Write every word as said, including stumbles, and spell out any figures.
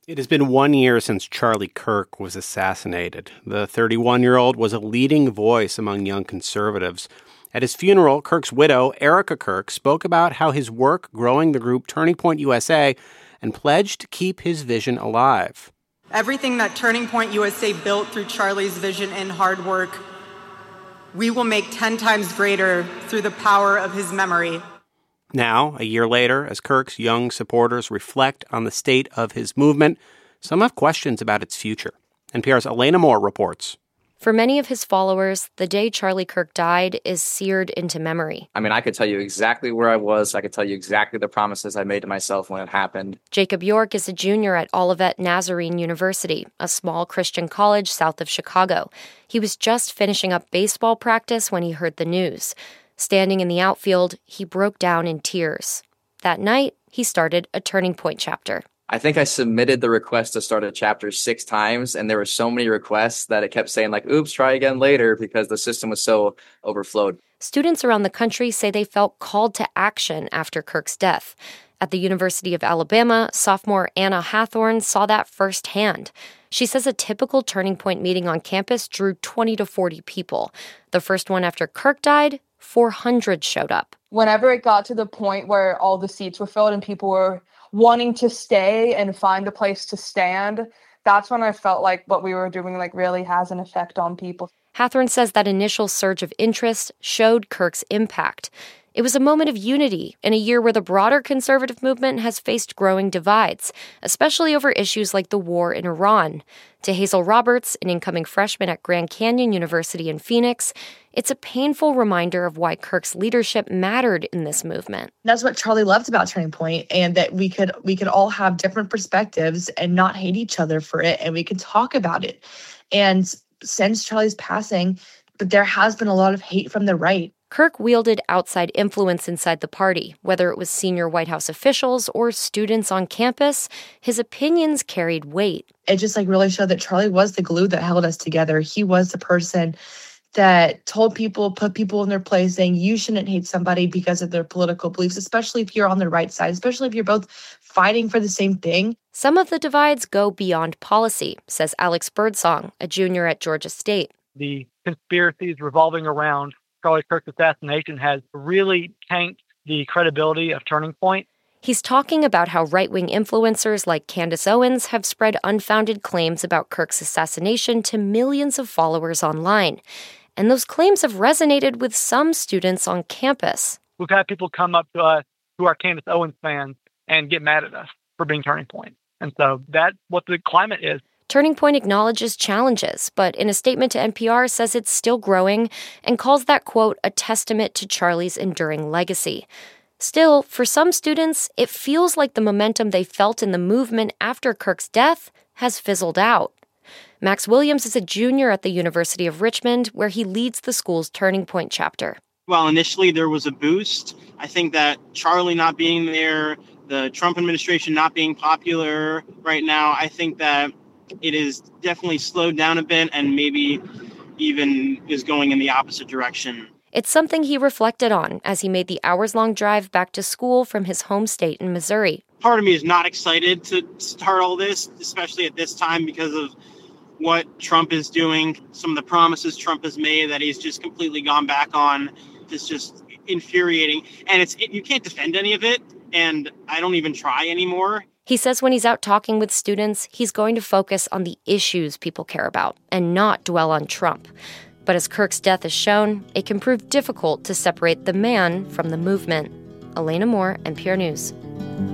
It has been one year since Charlie Kirk was assassinated. The thirty-one-year-old was a leading voice among young conservatives. At his funeral, Kirk's widow, Erica Kirk, spoke about how his work growing the group Turning Point U S A and pledged to keep his vision alive. Everything that Turning Point U S A built through Charlie's vision and hard work, we will make ten times greater through the power of his memory. Now, a year later, as Kirk's young supporters reflect on the state of his movement, some have questions about its future. N P R's Elena Moore reports. For many of his followers, the day Charlie Kirk died is seared into memory. I mean, I could tell you exactly where I was. I could tell you exactly the promises I made to myself when it happened. Jacob York is a junior at Olivet Nazarene University, a small Christian college south of Chicago. He was just finishing up baseball practice when he heard the news. Standing in the outfield, he broke down in tears. That night, he started a Turning Point chapter. I think I submitted the request to start a chapter six times, and there were so many requests that it kept saying, like, oops, try again later, because the system was so overflowed. Students around the country say they felt called to action after Kirk's death. At the University of Alabama, sophomore Anna Hathorn saw that firsthand. She says a typical Turning Point meeting on campus drew twenty to forty people. The first one after Kirk died, four hundred showed up. Whenever it got to the point where all the seats were filled and people were wanting to stay and find a place to stand, that's when I felt like what we were doing like really has an effect on people. Hathorn says that initial surge of interest showed Kirk's impact. It was a moment of unity in a year where the broader conservative movement has faced growing divides, especially over issues like the war in Iran. To Hazel Roberts, an incoming freshman at Grand Canyon University in Phoenix, it's a painful reminder of why Kirk's leadership mattered in this movement. That's what Charlie loved about Turning Point, and that we could we could all have different perspectives and not hate each other for it, and we could talk about it. And since Charlie's passing, but there has been a lot of hate from the right. Kirk wielded outside influence inside the party. Whether it was senior White House officials or students on campus, his opinions carried weight. It just like really showed that Charlie was the glue that held us together. He was the person that told people, put people in their place, saying you shouldn't hate somebody because of their political beliefs, especially if you're on the right side, especially if you're both fighting for the same thing. Some of the divides go beyond policy, says Alex Birdsong, a junior at Georgia State. The conspiracies revolving around Charlie Kirk's assassination has really tanked the credibility of Turning Point. He's talking about how right-wing influencers like Candace Owens have spread unfounded claims about Kirk's assassination to millions of followers online. And those claims have resonated with some students on campus. We've had people come up to us who are Candace Owens fans and get mad at us for being Turning Point. And so that's what the climate is. Turning Point acknowledges challenges, but in a statement to N P R says it's still growing and calls that, quote, a testament to Charlie's enduring legacy. Still, for some students, it feels like the momentum they felt in the movement after Kirk's death has fizzled out. Max Williams is a junior at the University of Richmond, where he leads the school's Turning Point chapter. While initially there was a boost, I think that Charlie not being there, the Trump administration not being popular right now, I think that it is definitely slowed down a bit and maybe even is going in the opposite direction. It's something he reflected on as he made the hours-long drive back to school from his home state in Missouri. Part of me is not excited to start all this, especially at this time because of what Trump is doing. Some of the promises Trump has made that he's just completely gone back on is just infuriating. And it's it, you can't defend any of it, and I don't even try anymore. He says when he's out talking with students, he's going to focus on the issues people care about and not dwell on Trump. But as Kirk's death has shown, it can prove difficult to separate the man from the movement. Elena Moore, N P R News.